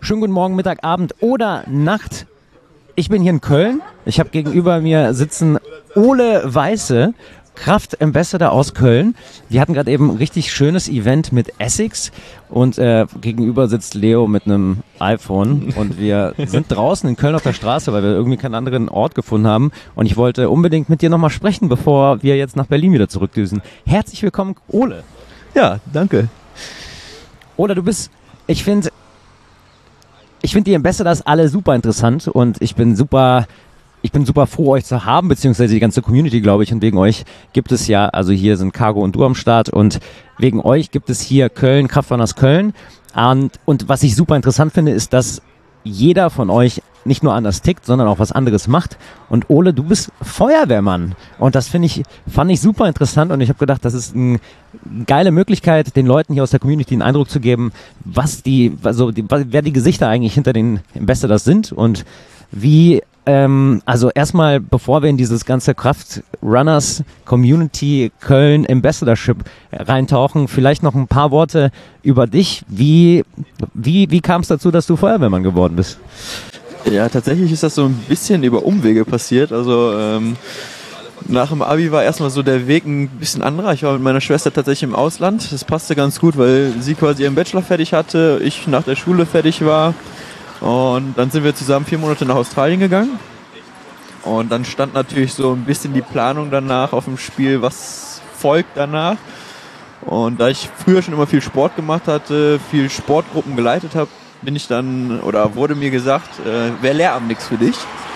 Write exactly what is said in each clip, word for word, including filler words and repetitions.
Schönen guten Morgen, Mittag, Abend oder Nacht. Ich bin hier in Köln. Ich habe gegenüber mir sitzen Ole Weiße, Kraft-Ambassador aus Köln. Wir hatten gerade eben ein richtig schönes Event mit Essex und äh, gegenüber sitzt Leo mit einem iPhone und wir sind draußen in Köln auf der Straße, weil wir irgendwie keinen anderen Ort gefunden haben und ich wollte unbedingt mit dir nochmal sprechen, bevor wir jetzt nach Berlin wieder zurückdüsen. Herzlich willkommen, Ole. Ja, danke. Ole, du bist, ich finde, ich finde die Ambassadors alle super interessant und ich bin super Ich bin super froh, euch zu haben, beziehungsweise die ganze Community, glaube ich. Und wegen euch gibt es ja, also hier sind Cargo und du am Start. Und wegen euch gibt es hier Köln, Kraftrunners Köln. Und, und was ich super interessant finde, ist, dass jeder von euch nicht nur anders tickt, sondern auch was anderes macht. Und Ole, du bist Feuerwehrmann. Und das finde ich, fand ich super interessant. Und ich habe gedacht, das ist eine geile Möglichkeit, den Leuten hier aus der Community einen Eindruck zu geben, was die, also die, wer die Gesichter eigentlich hinter den Ambassadors sind und wie. Ähm, also erstmal, bevor wir in dieses ganze Kraftrunners Community Köln Ambassadorship reintauchen, vielleicht noch ein paar Worte über dich. Wie, wie, wie kam es dazu, dass du Feuerwehrmann geworden bist? Ja, tatsächlich ist das so ein bisschen über Umwege passiert. Also ähm, nach dem Abi war erstmal so der Weg ein bisschen anderer. Ich war mit meiner Schwester tatsächlich im Ausland. Das passte ganz gut, weil sie quasi ihren Bachelor fertig hatte, ich nach der Schule fertig war. Und dann sind wir zusammen vier Monate nach Australien gegangen. Und dann stand natürlich so ein bisschen die Planung danach auf dem Spiel, was folgt danach. Und da ich früher schon immer viel Sport gemacht hatte, viel Sportgruppen geleitet habe, bin ich dann, oder wurde mir gesagt, äh, wäre Lehramt nichts für dich.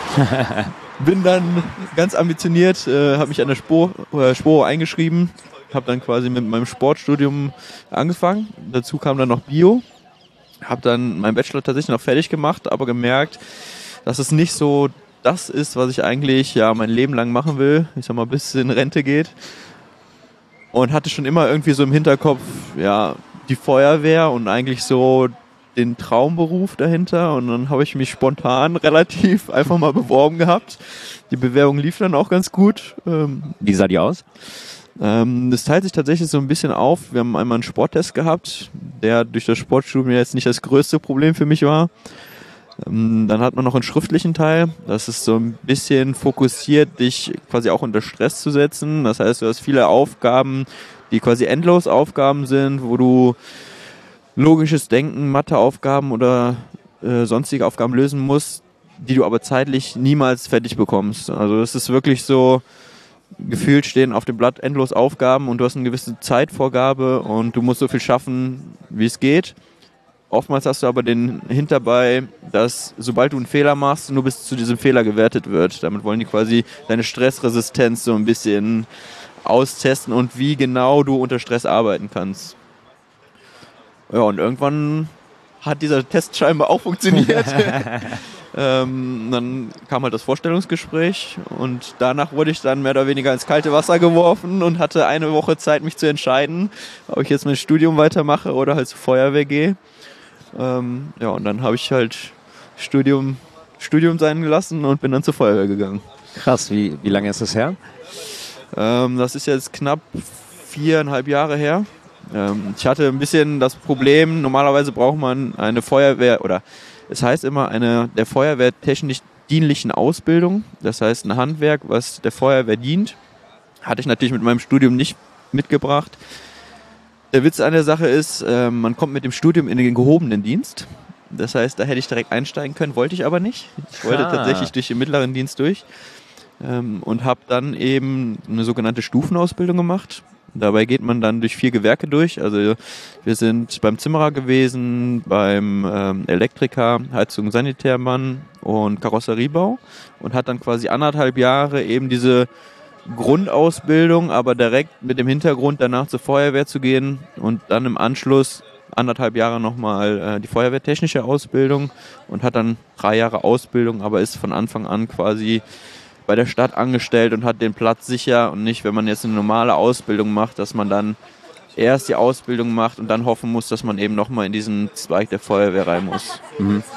Bin dann ganz ambitioniert, äh, habe mich an der Spor, äh, Sporo eingeschrieben, habe dann quasi mit meinem Sportstudium angefangen. Dazu kam dann noch Bio. Habe dann meinen Bachelor tatsächlich noch fertig gemacht, aber gemerkt, dass es nicht so das ist, was ich eigentlich ja mein Leben lang machen will. Ich sag mal, bis es in Rente geht. Und hatte schon immer irgendwie so im Hinterkopf, ja, die Feuerwehr und eigentlich so den Traumberuf dahinter. Und dann habe ich mich spontan relativ einfach mal beworben gehabt. Die Bewerbung lief dann auch ganz gut. Wie sah die aus? Das teilt sich tatsächlich so ein bisschen auf. Wir haben einmal einen Sporttest gehabt, der durch das Sportstudium jetzt nicht das größte Problem für mich war. Dann hat man noch einen schriftlichen Teil. Das ist so ein bisschen fokussiert, dich quasi auch unter Stress zu setzen. Das heißt, du hast viele Aufgaben, die quasi endlos Aufgaben sind, wo du logisches Denken, Matheaufgaben oder äh, sonstige Aufgaben lösen musst, die du aber zeitlich niemals fertig bekommst. Also das ist wirklich so, gefühlt stehen auf dem Blatt endlos Aufgaben und du hast eine gewisse Zeitvorgabe und du musst so viel schaffen, wie es geht. Oftmals hast du aber den Hinterbei, dass sobald du einen Fehler machst, nur bis zu diesem Fehler gewertet wird. Damit wollen die quasi deine Stressresistenz so ein bisschen austesten und wie genau du unter Stress arbeiten kannst. Ja, und irgendwann hat dieser Test scheinbar auch funktioniert. Ähm, dann kam halt das Vorstellungsgespräch und danach wurde ich dann mehr oder weniger ins kalte Wasser geworfen und hatte eine Woche Zeit, mich zu entscheiden, ob ich jetzt mein Studium weitermache oder halt zur Feuerwehr gehe. Ähm, ja, und dann habe ich halt Studium, Studium sein gelassen und bin dann zur Feuerwehr gegangen. Krass, wie, wie lange ist das her? Ähm, das ist jetzt knapp viereinhalb Jahre her. Ähm, ich hatte ein bisschen das Problem, normalerweise braucht man eine Feuerwehr oder es heißt immer eine der Feuerwehr technisch dienlichen Ausbildung. Das heißt ein Handwerk, was der Feuerwehr dient. Hatte ich natürlich mit meinem Studium nicht mitgebracht. Der Witz an der Sache ist, äh, man kommt mit dem Studium in den gehobenen Dienst. Das heißt, da hätte ich direkt einsteigen können, wollte ich aber nicht. Ich wollte ah. tatsächlich durch den mittleren Dienst durch ähm, und habe dann eben eine sogenannte Stufenausbildung gemacht. Dabei geht man dann durch vier Gewerke durch. Also wir sind beim Zimmerer gewesen, beim ähm, Elektriker, Heizung, Sanitärmann und Karosseriebau und hat dann quasi anderthalb Jahre eben diese Grundausbildung, aber direkt mit dem Hintergrund danach zur Feuerwehr zu gehen und dann im Anschluss anderthalb Jahre nochmal äh, die feuerwehrtechnische Ausbildung und hat dann drei Jahre Ausbildung, aber ist von Anfang an quasi bei der Stadt angestellt und hat den Platz sicher und nicht, wenn man jetzt eine normale Ausbildung macht, dass man dann erst die Ausbildung macht und dann hoffen muss, dass man eben nochmal in diesen Zweig der Feuerwehr rein muss. Mhm.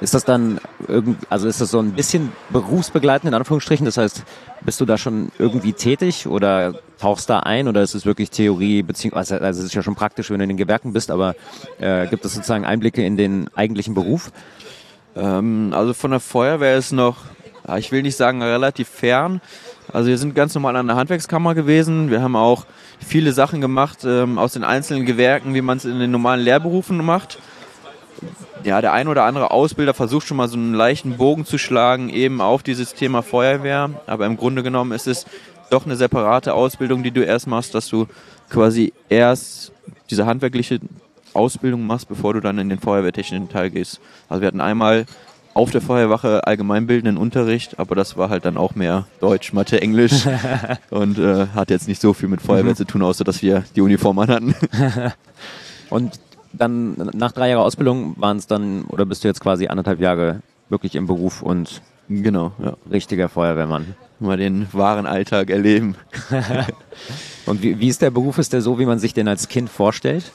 Ist das dann irgend, also ist das so ein bisschen berufsbegleitend in Anführungsstrichen? Das heißt, bist du da schon irgendwie tätig oder tauchst da ein oder ist es wirklich Theorie, beziehungsweise also es ist ja schon praktisch, wenn du in den Gewerken bist, aber äh, gibt es sozusagen Einblicke in den eigentlichen Beruf? Ähm, also von der Feuerwehr ist noch, ja, ich will nicht sagen relativ fern. Also wir sind ganz normal an der Handwerkskammer gewesen. Wir haben auch viele Sachen gemacht ähm, aus den einzelnen Gewerken, wie man es in den normalen Lehrberufen macht. Ja, der ein oder andere Ausbilder versucht schon mal so einen leichten Bogen zu schlagen, eben auf dieses Thema Feuerwehr. Aber im Grunde genommen ist es doch eine separate Ausbildung, die du erst machst, dass du quasi erst diese handwerkliche Ausbildung machst, bevor du dann in den feuerwehrtechnischen Teil gehst. Also wir hatten einmal auf der Feuerwache allgemeinbildenden Unterricht, aber das war halt dann auch mehr Deutsch, Mathe, Englisch und äh, hat jetzt nicht so viel mit Feuerwehr mhm. zu tun, außer dass wir die Uniform anhatten. Und dann nach drei Jahren Ausbildung waren es dann, oder bist du jetzt quasi anderthalb Jahre wirklich im Beruf und genau, ja. richtiger Feuerwehrmann? Mal den wahren Alltag erleben. Und wie, wie ist der Beruf? Ist der so, wie man sich den als Kind vorstellt?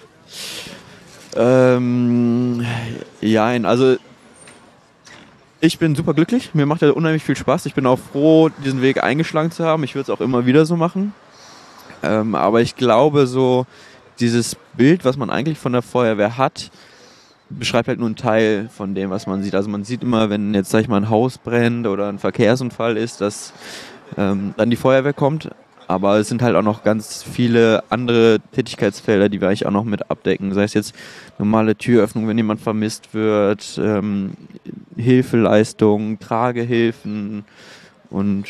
Ähm, ja, also ich bin super glücklich. Mir macht er unheimlich viel Spaß. Ich bin auch froh, diesen Weg eingeschlagen zu haben. Ich würde es auch immer wieder so machen. Ähm, aber ich glaube, so dieses Bild, was man eigentlich von der Feuerwehr hat, beschreibt halt nur einen Teil von dem, was man sieht. Also man sieht immer, wenn jetzt, sag ich mal, ein Haus brennt oder ein Verkehrsunfall ist, dass ähm, dann die Feuerwehr kommt. Aber es sind halt auch noch ganz viele andere Tätigkeitsfelder, die wir eigentlich auch noch mit abdecken. Sei es jetzt normale Türöffnung, wenn jemand vermisst wird, ähm, Hilfeleistung, Tragehilfen und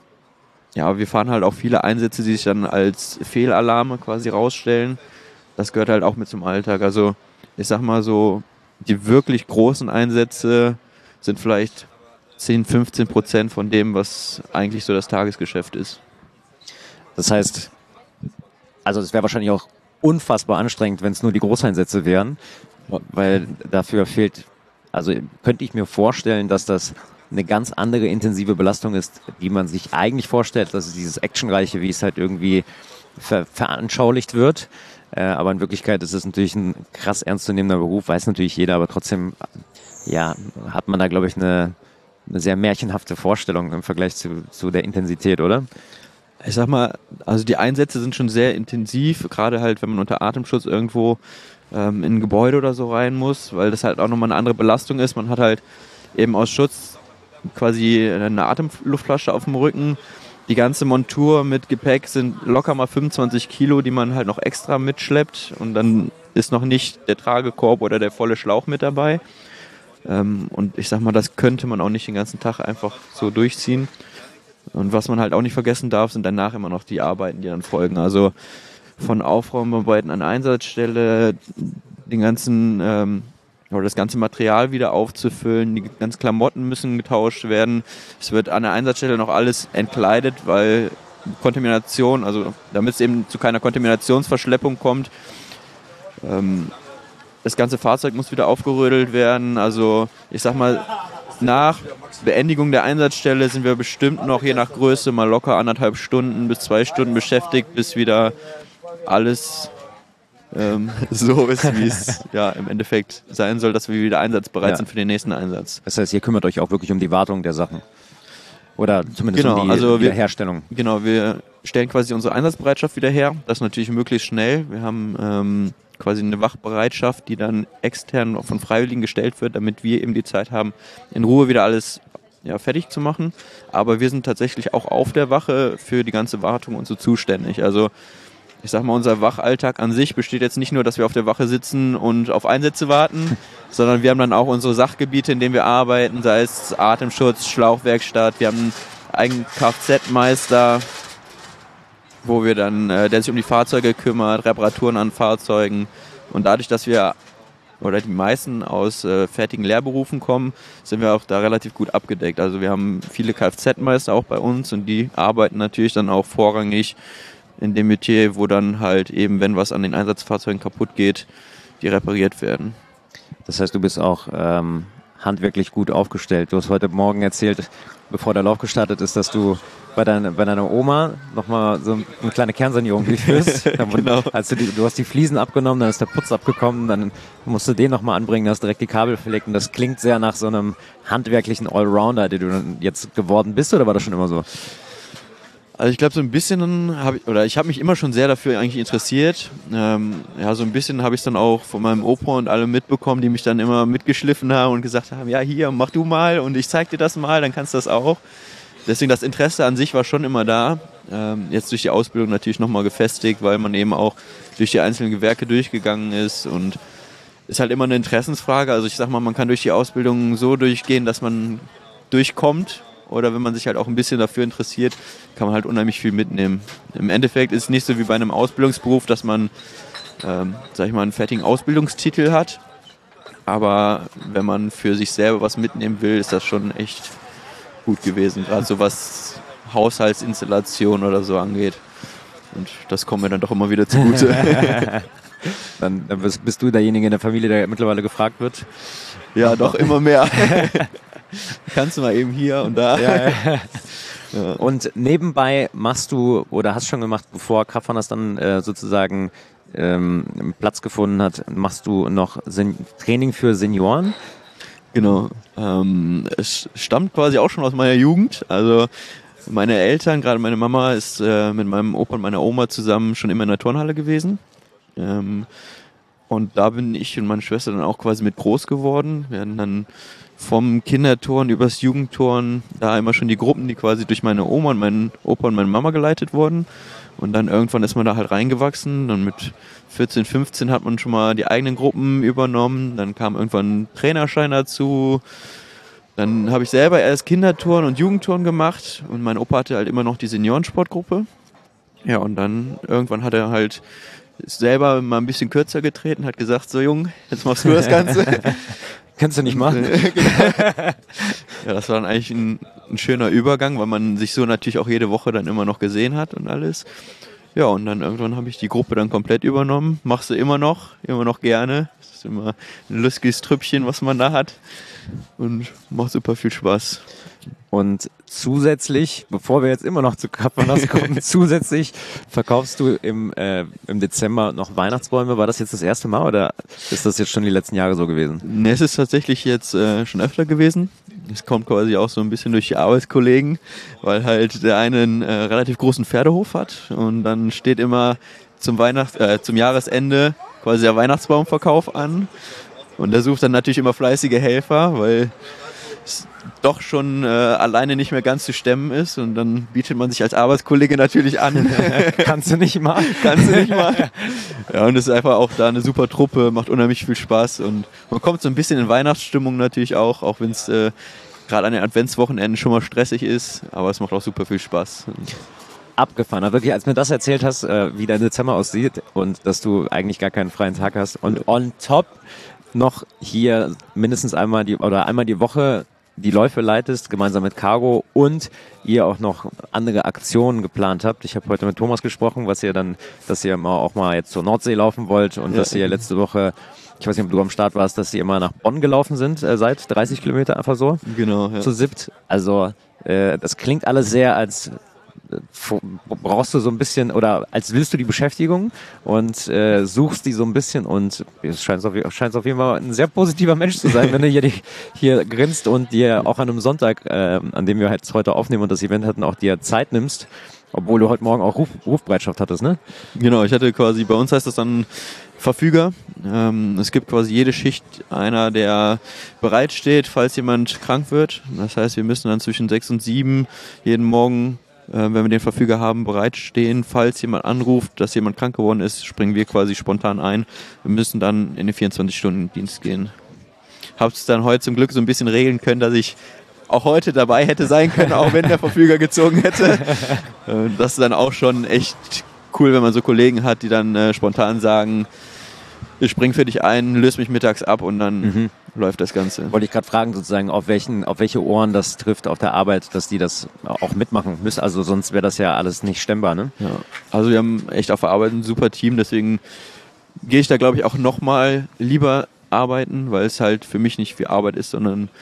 ja, wir fahren halt auch viele Einsätze, die sich dann als Fehlalarme quasi rausstellen. Das gehört halt auch mit zum Alltag. Also ich sag mal so, die wirklich großen Einsätze sind vielleicht zehn, fünfzehn Prozent von dem, was eigentlich so das Tagesgeschäft ist. Das heißt, also es wäre wahrscheinlich auch unfassbar anstrengend, wenn es nur die Großeinsätze wären, weil dafür fehlt, also könnte ich mir vorstellen, dass das eine ganz andere intensive Belastung ist, die man sich eigentlich vorstellt, dass es dieses Actionreiche, wie es halt irgendwie ver- veranschaulicht wird. Äh, aber in Wirklichkeit ist es natürlich ein krass ernstzunehmender Beruf, weiß natürlich jeder, aber trotzdem ja, hat man da, glaube ich, eine, eine sehr märchenhafte Vorstellung im Vergleich zu, zu der Intensität, oder? Ich sag mal, also die Einsätze sind schon sehr intensiv, gerade halt, wenn man unter Atemschutz irgendwo ähm, in ein Gebäude oder so rein muss, weil das halt auch nochmal eine andere Belastung ist. Man hat halt eben aus Schutz quasi eine Atemluftflasche auf dem Rücken. Die ganze Montur mit Gepäck sind locker mal fünfundzwanzig Kilo, die man halt noch extra mitschleppt und dann ist noch nicht der Tragekorb oder der volle Schlauch mit dabei. Ähm, und ich sag mal, das könnte man auch nicht den ganzen Tag einfach so durchziehen. Und was man halt auch nicht vergessen darf, sind danach immer noch die Arbeiten, die dann folgen. Also von Aufräumarbeiten an der Einsatzstelle, den ganzen, ähm, oder das ganze Material wieder aufzufüllen, die ganzen Klamotten müssen getauscht werden. Es wird an der Einsatzstelle noch alles entkleidet, weil Kontamination, also damit es eben zu keiner Kontaminationsverschleppung kommt, ähm, das ganze Fahrzeug muss wieder aufgerödelt werden. Also ich sag mal, nach Beendigung der Einsatzstelle sind wir bestimmt noch je nach Größe mal locker anderthalb Stunden bis zwei Stunden beschäftigt, bis wieder alles ähm, so ist, wie es ja im Endeffekt sein soll, dass wir wieder einsatzbereit ja. sind für den nächsten Einsatz. Das heißt, ihr kümmert euch auch wirklich um die Wartung der Sachen? Oder zumindest genau, um die also Wiederherstellung? Wir, genau, wir stellen quasi unsere Einsatzbereitschaft wieder her. Das ist natürlich möglichst schnell. Wir haben ähm, quasi eine Wachbereitschaft, die dann extern von Freiwilligen gestellt wird, damit wir eben die Zeit haben, in Ruhe wieder alles ja, fertig zu machen. Aber wir sind tatsächlich auch auf der Wache für die ganze Wartung und so zuständig. Also ich sag mal, unser Wachalltag an sich besteht jetzt nicht nur, dass wir auf der Wache sitzen und auf Einsätze warten, sondern wir haben dann auch unsere Sachgebiete, in denen wir arbeiten, sei es Atemschutz, Schlauchwerkstatt, wir haben einen eigenen Kfz-Meister, wo wir dann, äh, der sich um die Fahrzeuge kümmert, Reparaturen an Fahrzeugen. Und dadurch, dass wir oder die meisten aus äh, fertigen Lehrberufen kommen, sind wir auch da relativ gut abgedeckt. Also wir haben viele Kfz-Meister auch bei uns und die arbeiten natürlich dann auch vorrangig in dem Metier, wo dann halt eben, wenn was an den Einsatzfahrzeugen kaputt geht, die repariert werden. Das heißt, du bist auch ähm, handwerklich gut aufgestellt. Du hast heute Morgen erzählt, bevor der Lauf gestartet ist, dass du bei deiner, bei deiner Oma nochmal so eine kleine Kernsanierung durchführst. Genau. Also die, du hast die Fliesen abgenommen, dann ist der Putz abgekommen, dann musst du den nochmal anbringen, hast direkt die Kabel verlegt und das klingt sehr nach so einem handwerklichen Allrounder, der du jetzt geworden bist, oder war das schon immer so? Also ich glaube, so ein bisschen habe ich, oder ich habe mich immer schon sehr dafür eigentlich interessiert. Ähm, ja, so ein bisschen habe ich es dann auch von meinem Opa und alle mitbekommen, die mich dann immer mitgeschliffen haben und gesagt haben, ja hier, mach du mal und ich zeig dir das mal, dann kannst du das auch. Deswegen das Interesse an sich war schon immer da. Ähm, jetzt durch die Ausbildung natürlich nochmal gefestigt, weil man eben auch durch die einzelnen Gewerke durchgegangen ist und ist halt immer eine Interessensfrage. Also ich sag mal, man kann durch die Ausbildung so durchgehen, dass man durchkommt. Oder wenn man sich halt auch ein bisschen dafür interessiert, kann man halt unheimlich viel mitnehmen. Im Endeffekt ist es nicht so wie bei einem Ausbildungsberuf, dass man, ähm, sag ich mal, einen fertigen Ausbildungstitel hat. Aber wenn man für sich selber was mitnehmen will, ist das schon echt gut gewesen. Gerade so was Haushaltsinstallation oder so angeht. Und das kommt mir dann doch immer wieder zugute. Dann, dann bist, bist du derjenige in der Familie, der mittlerweile gefragt wird. Ja, doch immer mehr. Kannst du mal eben hier und da. Ja, ja. Ja. Und nebenbei machst du, oder hast schon gemacht, bevor Kraftfahren das dann äh, sozusagen ähm, Platz gefunden hat, machst du noch Sen- Training für Senioren? Genau. Ähm, es stammt quasi auch schon aus meiner Jugend. Also meine Eltern, gerade meine Mama, ist äh, mit meinem Opa und meiner Oma zusammen schon immer in der Turnhalle gewesen. Ähm, und da bin ich und meine Schwester dann auch quasi mit groß geworden. Wir hatten dann vom Kinderturn übers Jugendturn da immer schon die Gruppen, die quasi durch meine Oma und meinen Opa und meine Mama geleitet wurden. Und dann irgendwann ist man da halt reingewachsen. Dann mit vierzehn, fünfzehn hat man schon mal die eigenen Gruppen übernommen. Dann kam irgendwann ein Trainerschein dazu. Dann habe ich selber erst Kinderturn und Jugendturn gemacht. Und mein Opa hatte halt immer noch die Seniorensportgruppe. Ja, und dann irgendwann hat er halt selber mal ein bisschen kürzer getreten, hat gesagt, so Jung, jetzt machst du das Ganze. Kannst du nicht machen. Ja, das war dann eigentlich ein, ein schöner Übergang, weil man sich so natürlich auch jede Woche dann immer noch gesehen hat und alles. Ja, und dann irgendwann habe ich die Gruppe dann komplett übernommen. Machst du immer noch, immer noch gerne. Das ist immer ein lustiges Trüppchen, was man da hat. Und macht super viel Spaß. Und zusätzlich, bevor wir jetzt immer noch zu Kraftfahren kommen, zusätzlich verkaufst du im, äh, im Dezember noch Weihnachtsbäume. War das jetzt das erste Mal oder ist das jetzt schon die letzten Jahre so gewesen? Ne, es ist tatsächlich jetzt äh, schon öfter gewesen. Es kommt quasi auch so ein bisschen durch die Arbeitskollegen, weil halt der eine einen äh, relativ großen Pferdehof hat und dann steht immer zum Weihnacht, äh, zum Jahresende quasi der Weihnachtsbaumverkauf an und der sucht dann natürlich immer fleißige Helfer, weil es doch schon äh, alleine nicht mehr ganz zu stemmen ist und dann bietet man sich als Arbeitskollege natürlich an. Kannst du nicht mal. Kannst du nicht mal. Ja, und es ist einfach auch da eine super Truppe, macht unheimlich viel Spaß und man kommt so ein bisschen in Weihnachtsstimmung natürlich auch, auch wenn es äh, gerade an den Adventswochenenden schon mal stressig ist, aber es macht auch super viel Spaß. Abgefahren. Aber wirklich, als du mir das erzählt hast, äh, wie dein Dezember aussieht und dass du eigentlich gar keinen freien Tag hast und on top noch hier mindestens einmal die oder einmal die Woche die Läufe leitest, gemeinsam mit Cargo und ihr auch noch andere Aktionen geplant habt. Ich habe heute mit Thomas gesprochen, was ihr dann, dass ihr mal auch mal jetzt zur Nordsee laufen wollt und ja. dass ihr letzte Woche, ich weiß nicht, ob du am Start warst, dass ihr immer nach Bonn gelaufen sind, äh, seit dreißig Kilometer einfach so. Genau, ja. Zu siebt. Also äh, das klingt alles sehr als brauchst du so ein bisschen oder als willst du die Beschäftigung und äh, suchst die so ein bisschen und es scheint auf, scheint auf jeden Fall ein sehr positiver Mensch zu sein, wenn du hier, die, hier grinst und dir auch an einem Sonntag, äh, an dem wir jetzt heute aufnehmen und das Event hatten, auch dir Zeit nimmst, obwohl du heute Morgen auch Ruf, Rufbereitschaft hattest, ne? Genau, ich hatte quasi, bei uns heißt das dann Verfüger. Ähm, es gibt quasi jede Schicht einer, der bereitsteht, falls jemand krank wird. Das heißt, wir müssen dann zwischen sechs und sieben jeden Morgen, wenn wir den Verfüger haben, bereitstehen. Falls jemand anruft, dass jemand krank geworden ist, springen wir quasi spontan ein. Wir müssen dann in den vierundzwanzig-Stunden-Dienst gehen. Habe es dann heute zum Glück so ein bisschen regeln können, dass ich auch heute dabei hätte sein können, auch wenn der Verfüger gezogen hätte. Das ist dann auch schon echt cool, wenn man so Kollegen hat, die dann äh, spontan sagen, ich spring für dich ein, löse mich mittags ab und dann mhm. läuft das Ganze. Wollte ich gerade fragen, sozusagen, auf welchen, auf welche Ohren das trifft auf der Arbeit, dass die das auch mitmachen müssen. Also sonst wäre das ja alles nicht stemmbar, ne? Ja. Also wir haben echt auf der Arbeit ein super Team, deswegen gehe ich da, glaube ich, auch nochmal lieber arbeiten, weil es halt für mich nicht viel Arbeit ist, sondern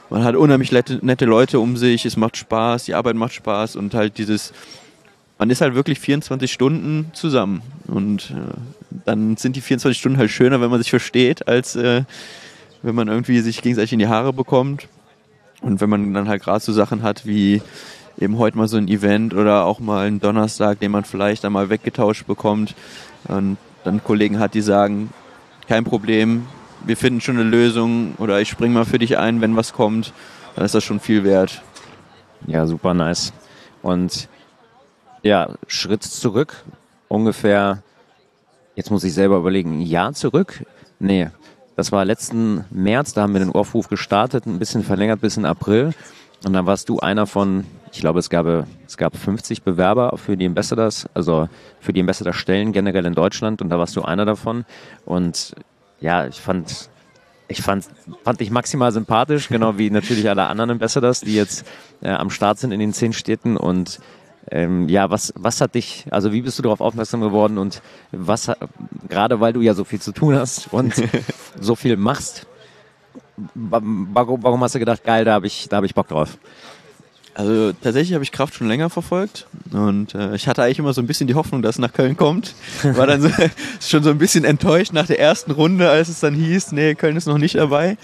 man hat unheimlich nette, nette Leute um sich, es macht Spaß, die Arbeit macht Spaß und halt dieses, man ist halt wirklich vierundzwanzig Stunden zusammen und äh, dann sind die vierundzwanzig Stunden halt schöner, wenn man sich versteht, als äh, wenn man irgendwie sich gegenseitig in die Haare bekommt. Und wenn man dann halt gerade so Sachen hat wie eben heute mal so ein Event oder auch mal einen Donnerstag, den man vielleicht einmal weggetauscht bekommt und dann Kollegen hat, die sagen, kein Problem, wir finden schon eine Lösung oder ich springe mal für dich ein, wenn was kommt, dann ist das schon viel wert. Ja, super nice. Und ja, Schritt zurück, ungefähr, jetzt muss ich selber überlegen, ein Jahr zurück? Nee, das war letzten März, da haben wir den Aufruf gestartet, ein bisschen verlängert bis in April. Und dann warst du einer von, ich glaube, es gab, es gab fünfzig Bewerber für die Ambassadors, also für die Ambassador-Stellen generell in Deutschland und da warst du einer davon. Und ja, ich fand, ich fand, fand dich maximal sympathisch, genau wie natürlich alle anderen Ambassadors, die jetzt äh, am Start sind in den zehn Städten. Und ähm, ja, was, was hat dich, also wie bist du darauf aufmerksam geworden und was, gerade weil du ja so viel zu tun hast und so viel machst, warum, warum hast du gedacht, geil, da habe ich, da habe ich Bock drauf? Also tatsächlich habe ich Kraft schon länger verfolgt und äh, ich hatte eigentlich immer so ein bisschen die Hoffnung, dass es nach Köln kommt. War dann so, schon so ein bisschen enttäuscht nach der ersten Runde, als es dann hieß, nee, Köln ist noch nicht dabei.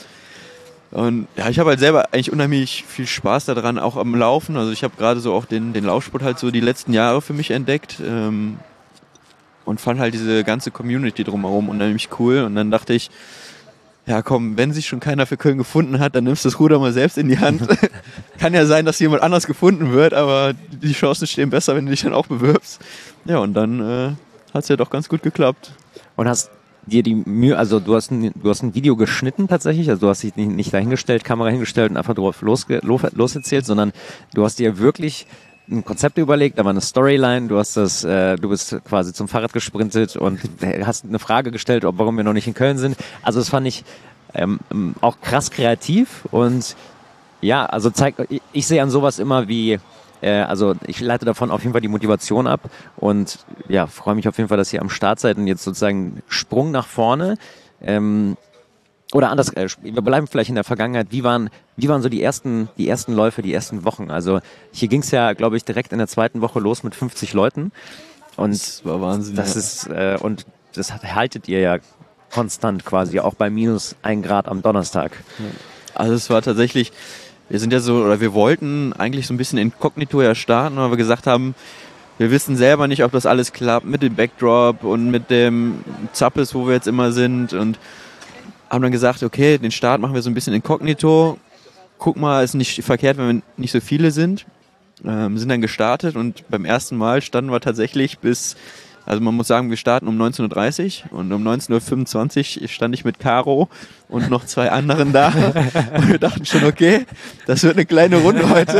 Und ja, ich habe halt selber eigentlich unheimlich viel Spaß daran, auch am Laufen. Also ich habe gerade so auch den, den Laufsport halt so die letzten Jahre für mich entdeckt ähm, und fand halt diese ganze Community drumherum unheimlich cool. Und dann dachte ich, ja komm, wenn sich schon keiner für Köln gefunden hat, dann nimmst du das Ruder mal selbst in die Hand. Kann ja sein, dass jemand anders gefunden wird, aber die Chancen stehen besser, wenn du dich dann auch bewirbst. Ja, und dann äh, hat es ja doch ganz gut geklappt. Und hast dir die Mühe, also du hast ein, du hast ein Video geschnitten tatsächlich, also du hast dich nicht, nicht dahingestellt, Kamera hingestellt und einfach drauf losge, los, loserzählt, sondern du hast dir wirklich ein Konzept überlegt, da war eine Storyline, du hast das, äh, du bist quasi zum Fahrrad gesprintet und hast eine Frage gestellt, ob warum wir noch nicht in Köln sind. Also das fand ich ähm, auch krass kreativ und ja, also zeigt, ich, ich sehe an sowas immer wie, äh, also ich leite davon auf jeden Fall die Motivation ab und ja, freue mich auf jeden Fall, dass ihr am Start seid und jetzt sozusagen Sprung nach vorne. Ähm, Oder anders, äh, wir bleiben vielleicht in der Vergangenheit. Wie waren, wie waren so die ersten, die ersten Läufe, die ersten Wochen? Also hier ging es ja, glaube ich, direkt in der zweiten Woche los mit fünfzig Leuten. Und das war Wahnsinn. Das ja. ist äh, und das haltet ihr ja konstant quasi, auch bei minus ein Grad am Donnerstag. Also es war tatsächlich, wir sind ja so, oder wir wollten eigentlich so ein bisschen inkognito ja starten, weil wir gesagt haben, wir wissen selber nicht, ob das alles klappt mit dem Backdrop und mit dem Zappes, wo wir jetzt immer sind und haben dann gesagt, okay, den Start machen wir so ein bisschen inkognito. Guck mal, ist nicht verkehrt, wenn wir nicht so viele sind. Ähm, sind dann gestartet und beim ersten Mal standen wir tatsächlich bis, also man muss sagen, wir starten um neunzehn Uhr dreißig und um neunzehn Uhr fünfundzwanzig stand ich mit Caro und noch zwei anderen da und wir dachten schon, okay, das wird eine kleine Runde heute.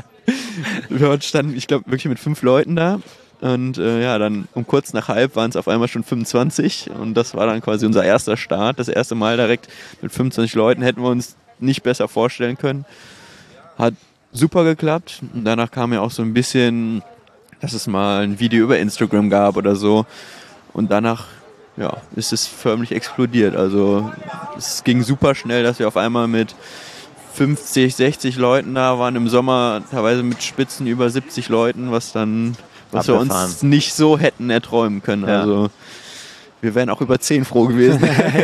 Wir standen, ich glaube, wirklich mit fünf Leuten da. Und äh, ja, dann um kurz nach halb waren es auf einmal schon fünfundzwanzig und das war dann quasi unser erster Start. Das erste Mal direkt mit fünfundzwanzig Leuten hätten wir uns nicht besser vorstellen können. Hat super geklappt. Und danach kam ja auch so ein bisschen, dass es mal ein Video über Instagram gab oder so. Und danach ja, ist es förmlich explodiert. Also es ging super schnell, dass wir auf einmal mit fünfzig, sechzig Leuten da waren. Im Sommer teilweise mit Spitzen über siebzig Leuten, was dann... was wir uns nicht so hätten erträumen können. Ja. Also wir wären auch über zehn froh gewesen.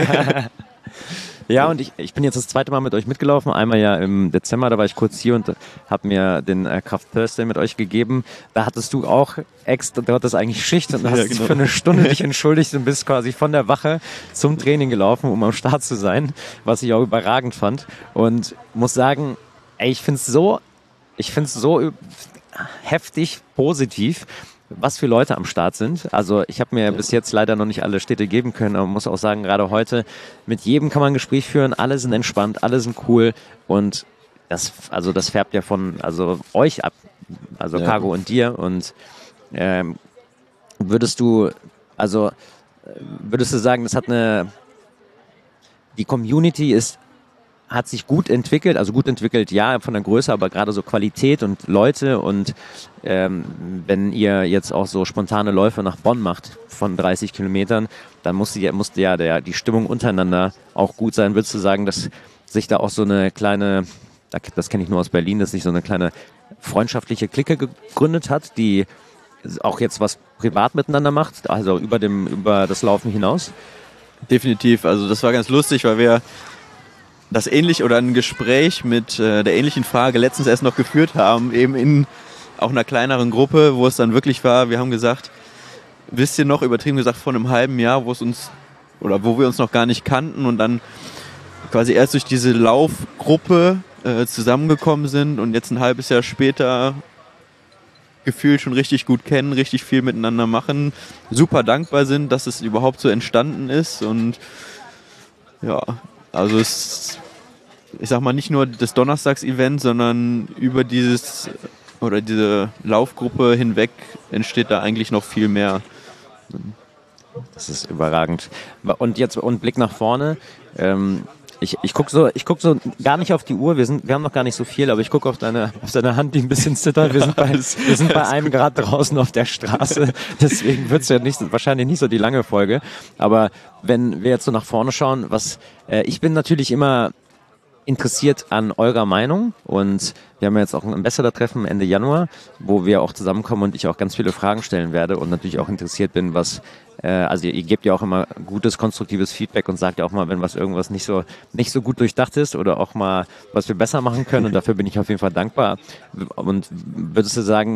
Ja, und ich, ich bin jetzt das zweite Mal mit euch mitgelaufen. Einmal ja im Dezember, da war ich kurz hier und habe mir den äh, Kraft Thursday mit euch gegeben. Da hattest du auch extra, da hat das eigentlich Schicht und du hast ja, genau. dich für eine Stunde dich entschuldigt und bist quasi von der Wache zum Training gelaufen, um am Start zu sein, was ich auch überragend fand. Und muss sagen, ey, ich finde es so, ich finde es so heftig positiv, was für Leute am Start sind. Also ich habe mir ja. bis jetzt leider noch nicht alle Städte geben können, aber muss auch sagen, gerade heute, mit jedem kann man ein Gespräch führen, alle sind entspannt, alle sind cool und das, also das färbt ja von also euch ab, also ja. Cargo und dir und ähm, würdest du, also würdest du sagen, das hat eine, die Community ist hat sich gut entwickelt, also gut entwickelt, ja, von der Größe, aber gerade so Qualität und Leute und ähm, wenn ihr jetzt auch so spontane Läufe nach Bonn macht von dreißig Kilometern, dann musste ja, musste ja der, die Stimmung untereinander auch gut sein. Würdest du sagen, dass sich da auch so eine kleine, das kenne ich nur aus Berlin, dass sich so eine kleine freundschaftliche Clique gegründet hat, die auch jetzt was privat miteinander macht, also über dem über das Laufen hinaus? Definitiv, also das war ganz lustig, weil wir das ähnlich oder ein Gespräch mit äh, der ähnlichen Frage letztens erst noch geführt haben, eben in auch einer kleineren Gruppe, wo es dann wirklich war, wir haben gesagt, wisst ihr noch, übertrieben gesagt, vor einem halben Jahr, wo es uns, oder wo wir uns noch gar nicht kannten und dann quasi erst durch diese Laufgruppe äh, zusammengekommen sind und jetzt ein halbes Jahr später gefühlt schon richtig gut kennen, richtig viel miteinander machen, super dankbar sind, dass es überhaupt so entstanden ist und ja, also es, ich sag mal, nicht nur das Donnerstags-Event, sondern über dieses oder diese Laufgruppe hinweg entsteht da eigentlich noch viel mehr. Das ist überragend. Und jetzt und Blick nach vorne. Ähm, ich ich gucke so, ich guck so gar nicht auf die Uhr. Wir sind, wir haben noch gar nicht so viel, aber ich gucke auf deine, auf deine Hand, die ein bisschen zittert. Wir sind bei, wir sind bei einem Grad draußen auf der Straße. Deswegen wird es ja nicht, wahrscheinlich nicht so die lange Folge. Aber wenn wir jetzt so nach vorne schauen, was äh, ich bin natürlich immer interessiert an eurer Meinung und wir haben jetzt auch ein Ambassador-Treffen Ende Januar, wo wir auch zusammenkommen und ich auch ganz viele Fragen stellen werde und natürlich auch interessiert bin, was, äh, also ihr, ihr gebt ja auch immer gutes, konstruktives Feedback und sagt ja auch mal, wenn was irgendwas nicht so, nicht so gut durchdacht ist oder auch mal, was wir besser machen können und dafür bin ich auf jeden Fall dankbar. Und würdest du sagen,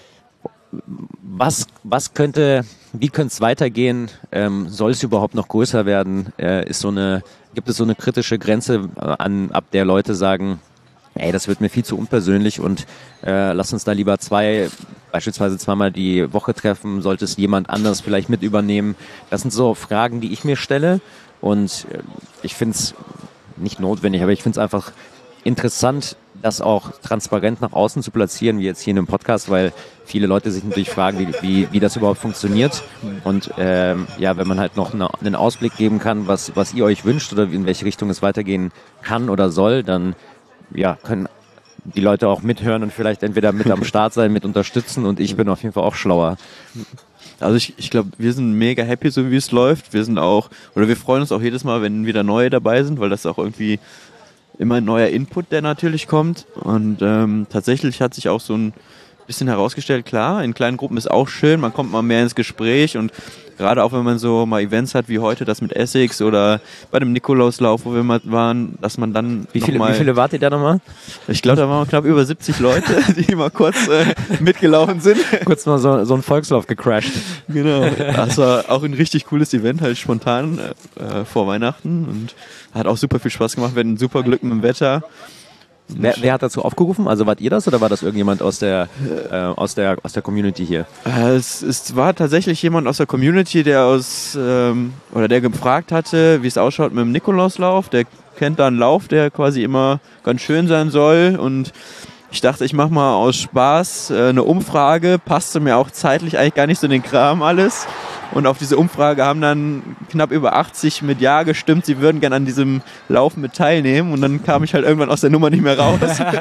was, was könnte, wie könnte es weitergehen? Ähm, soll es überhaupt noch größer werden? Äh, ist so eine, gibt es so eine kritische Grenze, an, ab der Leute sagen, ey, das wird mir viel zu unpersönlich und äh, lass uns da lieber zwei, beispielsweise zweimal die Woche treffen, sollte es jemand anders vielleicht mit übernehmen? Das sind so Fragen, die ich mir stelle und äh, ich finde es nicht notwendig, aber ich finde es einfach interessant, das auch transparent nach außen zu platzieren, wie jetzt hier in einem Podcast, weil viele Leute sich natürlich fragen, wie, wie, wie das überhaupt funktioniert. Und ähm, ja, wenn man halt noch eine, einen Ausblick geben kann, was, was ihr euch wünscht oder in welche Richtung es weitergehen kann oder soll, dann ja, können die Leute auch mithören und vielleicht entweder mit am Start sein, mit unterstützen und ich bin auf jeden Fall auch schlauer. Also ich, ich glaube, wir sind mega happy, so wie es läuft. Wir sind auch, oder wir freuen uns auch jedes Mal, wenn wieder neue dabei sind, weil das auch irgendwie immer ein neuer Input, der natürlich kommt. Und ähm, tatsächlich hat sich auch so ein bisschen herausgestellt, klar, in kleinen Gruppen ist auch schön, man kommt mal mehr ins Gespräch und gerade auch wenn man so mal Events hat wie heute, das mit Essex oder bei dem Nikolauslauf, wo wir mal waren, dass man dann Wie viele, mal, wie viele wart ihr da nochmal? Ich glaube, da waren knapp über siebzig Leute, die mal kurz äh, mitgelaufen sind. Kurz mal so, so einen Volkslauf gecrashed. Genau, das war auch ein richtig cooles Event, halt spontan äh, vor Weihnachten und hat auch super viel Spaß gemacht, wir hatten super Glück mit dem Wetter. Wer, wer hat dazu aufgerufen? Also wart ihr das oder war das irgendjemand aus der, äh, aus der, aus der Community hier? Es, es war tatsächlich jemand aus der Community, der aus ähm, oder der gefragt hatte, wie es ausschaut mit dem Nikolauslauf. Der kennt da einen Lauf, der quasi immer ganz schön sein soll und ich dachte, ich mache mal aus Spaß äh, eine Umfrage, passte mir auch zeitlich eigentlich gar nicht so in den Kram alles. Und auf diese Umfrage haben dann knapp über achtzig mit Ja gestimmt, sie würden gerne an diesem Lauf mit teilnehmen. Und dann kam ich halt irgendwann aus der Nummer nicht mehr raus.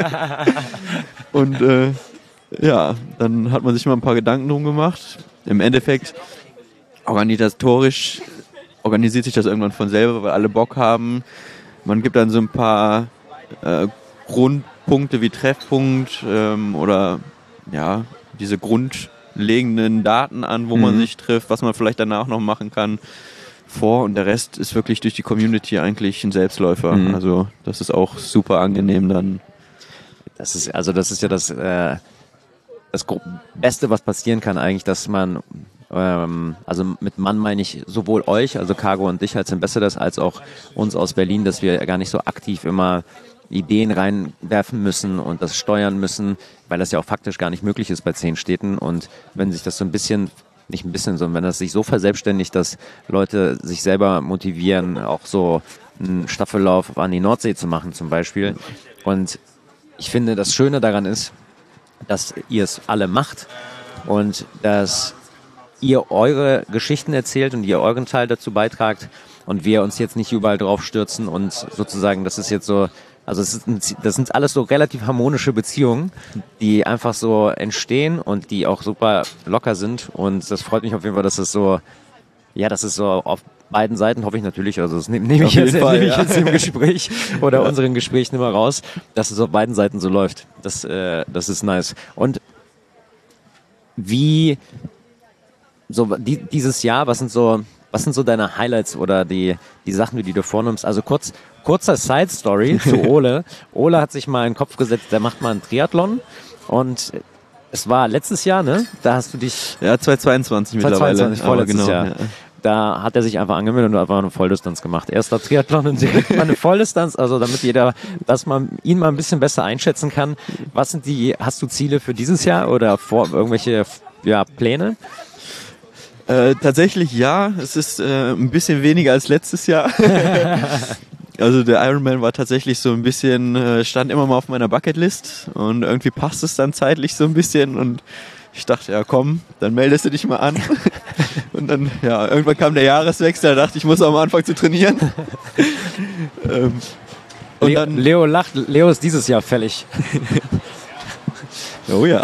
Und äh, ja, dann hat man sich mal ein paar Gedanken drum gemacht. Im Endeffekt, organisatorisch organisiert sich das irgendwann von selber, weil alle Bock haben. Man gibt dann so ein paar äh, Grundpunkte wie Treffpunkt ähm, oder ja, diese Grund legenden Daten an, wo mhm. man sich trifft, was man vielleicht danach noch machen kann vor und der Rest ist wirklich durch die Community eigentlich ein Selbstläufer. Mhm. Also das ist auch super angenehm dann. Das ist also das ist ja das äh, das Beste, was passieren kann eigentlich, dass man ähm, also mit Mann meine ich sowohl euch, also Cargo und dich als Ambassadors, als auch uns aus Berlin, dass wir gar nicht so aktiv immer Ideen reinwerfen müssen und das steuern müssen, weil das ja auch faktisch gar nicht möglich ist bei zehn Städten. Und wenn sich das so ein bisschen, nicht ein bisschen, sondern wenn das sich so verselbstständigt, dass Leute sich selber motivieren, auch so einen Staffellauf an die Nordsee zu machen zum Beispiel. Und ich finde, das Schöne daran ist, dass ihr es alle macht und dass ihr eure Geschichten erzählt und ihr euren Teil dazu beitragt und wir uns jetzt nicht überall drauf stürzen und sozusagen, das ist jetzt so, also es ist, das sind alles so relativ harmonische Beziehungen, die einfach so entstehen und die auch super locker sind und das freut mich auf jeden Fall, dass das so, ja, das ist so auf beiden Seiten, hoffe ich natürlich, also das nehme nehm ich, jetzt, Fall, nehm ich ja. jetzt im Gespräch oder unseren Gesprächen immer raus, dass es auf beiden Seiten so läuft. Das, äh, das ist nice. Und wie so die, dieses Jahr, was sind so, was sind so deine Highlights oder die, die Sachen, die du dir vornimmst? Also kurz, kurzer Side-Story zu Ole. Ole hat sich mal in den Kopf gesetzt, der macht mal einen Triathlon und es war letztes Jahr, ne? Da hast du dich... Ja, zweitausendzweiundzwanzig mittlerweile. zweitausendzweiundzwanzig, vorletztes genau, Jahr. ja. Da hat er sich einfach angemeldet und einfach eine Volldistanz gemacht. Erster Triathlon und direkt mal eine Volldistanz, also damit jeder, dass man ihn mal ein bisschen besser einschätzen kann. Was sind die, hast du Ziele für dieses Jahr oder vor irgendwelche ja, Pläne? Äh, tatsächlich ja, es ist äh, ein bisschen weniger als letztes Jahr. Also der Ironman war tatsächlich so ein bisschen, äh, stand immer mal auf meiner Bucketlist und irgendwie passt es dann zeitlich so ein bisschen und ich dachte, ja komm, dann meldest du dich mal an. Und dann, ja, irgendwann kam der Jahreswechsel, da dachte ich, ich muss auch mal anfangen zu trainieren. ähm, und Leo, dann, Leo lacht, Leo ist dieses Jahr fällig. oh ja.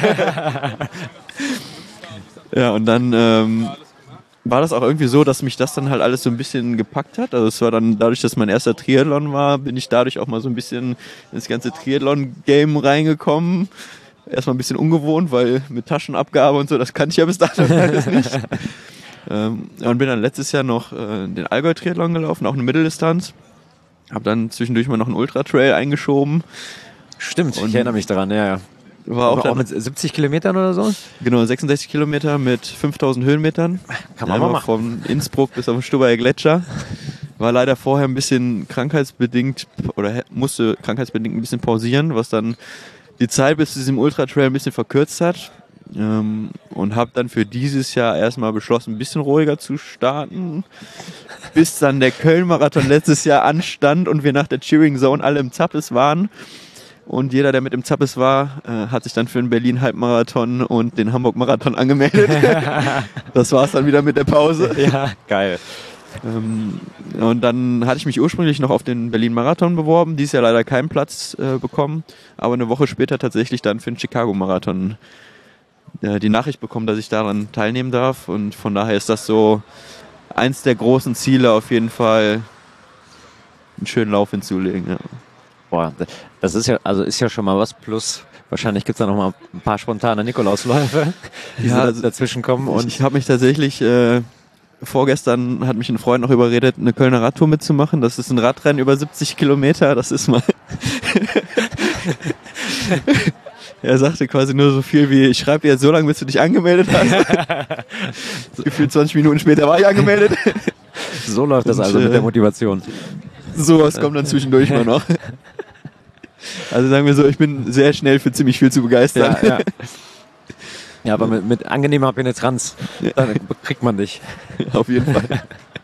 Ja, und dann ähm, war das auch irgendwie so, dass mich das dann halt alles so ein bisschen gepackt hat. Also es war dann dadurch, dass mein erster Triathlon war, bin ich dadurch auch mal so ein bisschen ins ganze Triathlon-Game reingekommen. Erstmal ein bisschen ungewohnt, weil mit Taschenabgabe und so, das kannte ich ja bis dahin alles nicht. ähm, und bin dann letztes Jahr noch äh, den Allgäu-Triathlon gelaufen, auch eine Mitteldistanz. Hab dann zwischendurch mal noch einen Ultra-Trail eingeschoben. Stimmt, Und ich erinnere mich daran, ja, ja. War auch, auch, dann, auch mit siebzig Kilometern oder so? Genau, sechsundsechzig Kilometer mit fünftausend Höhenmetern. Kann man mal machen. Von Innsbruck bis auf den Stubaier Gletscher. War leider vorher ein bisschen krankheitsbedingt oder musste krankheitsbedingt ein bisschen pausieren, was dann die Zeit bis zu diesem Ultra-Trail ein bisschen verkürzt hat. Ähm, und habe dann für dieses Jahr erstmal beschlossen, ein bisschen ruhiger zu starten, bis dann der Köln-Marathon letztes Jahr anstand und wir nach der Cheering Zone alle im Zappes waren. Und jeder, der mit im Zappes war, äh, hat sich dann für den Berlin-Halbmarathon und den Hamburg-Marathon angemeldet. Das war's dann wieder mit der Pause. Ja, geil. Ähm, und dann hatte ich mich ursprünglich noch auf den Berlin-Marathon beworben, dieses Jahr leider keinen Platz äh, bekommen, aber eine Woche später tatsächlich dann für den Chicago-Marathon äh, die Nachricht bekommen, dass ich daran teilnehmen darf. Und von daher ist das so eins der großen Ziele, auf jeden Fall einen schönen Lauf hinzulegen. Ja. Boah, das ist ja, also ist ja schon mal was. Plus, wahrscheinlich gibt es da noch mal ein paar spontane Nikolausläufe, die Ja, so dazwischen kommen. Und ich habe mich tatsächlich, äh, vorgestern hat mich ein Freund noch überredet, eine Kölner Radtour mitzumachen. Das ist ein Radrennen über siebzig Kilometer. Das ist mal... Er sagte quasi nur so viel wie, ich schreibe dir jetzt so lange, bis du dich angemeldet hast. Gefühlt zwanzig Minuten später war ich angemeldet. So läuft das Und, also mit äh, der Motivation. Sowas kommt dann zwischendurch mal noch. Also sagen wir so, ich bin sehr schnell für ziemlich viel zu begeistern. Ja, ja. Ja, aber mit, mit angenehmer Penetranz, dann kriegt man dich. Auf jeden Fall.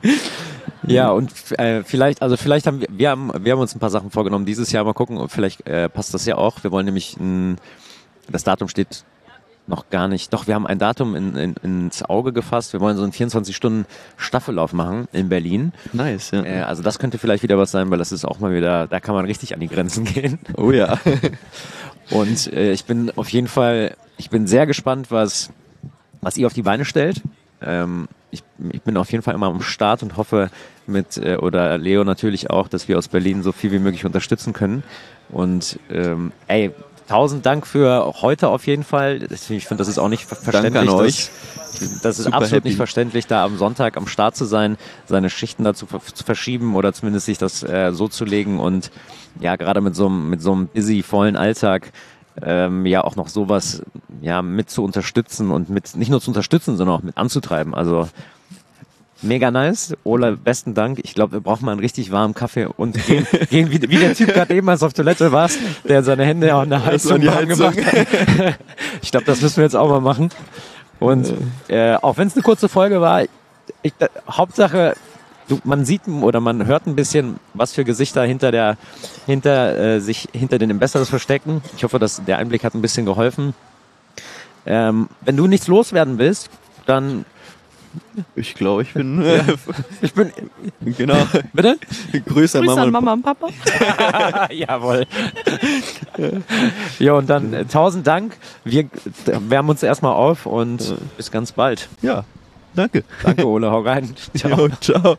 Ja, und äh, vielleicht, also vielleicht haben wir, wir haben, wir haben uns ein paar Sachen vorgenommen dieses Jahr, mal gucken, und vielleicht äh, passt das ja auch. Wir wollen nämlich, ein, das Datum steht noch gar nicht, doch wir haben ein Datum in, in, ins Auge gefasst. Wir wollen so einen vierundzwanzig Stunden Staffellauf machen in Berlin. Nice, ja. Äh, also das könnte vielleicht wieder was sein, weil das ist auch mal wieder, da kann man richtig an die Grenzen gehen. Oh ja. Und äh, ich bin auf jeden Fall, ich bin sehr gespannt, was, was ihr auf die Beine stellt. Ähm, ich, ich bin auf jeden Fall immer am Start und hoffe mit, äh, oder Leo natürlich auch, dass wir aus Berlin so viel wie möglich unterstützen können. Und ähm, ey, tausend Dank für heute auf jeden Fall. Ich finde, das ist auch nicht ver- verständlich. Danke an euch. Das, das ist Super absolut happy. nicht verständlich, da am Sonntag am Start zu sein, seine Schichten dazu ver- zu verschieben oder zumindest sich das äh, so zu legen und ja, gerade mit so einem mit so einem busy, vollen Alltag ähm, ja auch noch sowas ja mit zu unterstützen und mit nicht nur zu unterstützen, sondern auch mit anzutreiben. Also mega nice. Ola, besten Dank. Ich glaube, wir brauchen mal einen richtig warmen Kaffee und gehen, gehen wie, wie der Typ gerade eben, als auf Toilette warst, der seine Hände an der Heizung die warm Heizung. gemacht hat. Ich glaube, das müssen wir jetzt auch mal machen. Und äh, auch wenn es eine kurze Folge war, ich, äh, Hauptsache, du, man sieht oder man hört ein bisschen, was für Gesichter hinter der, hinter äh, sich hinter den Besseres verstecken. Ich hoffe, dass der Einblick hat ein bisschen geholfen. Ähm, wenn du nichts loswerden willst, dann Ich glaube, ich bin... Äh, ich bin genau. bitte. Grüße an Grüße Mama. an Mama und Papa. Jawohl. Ja, und dann äh, tausend Dank. Wir wärmen uns erstmal auf und bis ganz bald. Ja, Danke. Danke, Ole, hau rein. Ciao. Jo, ciao.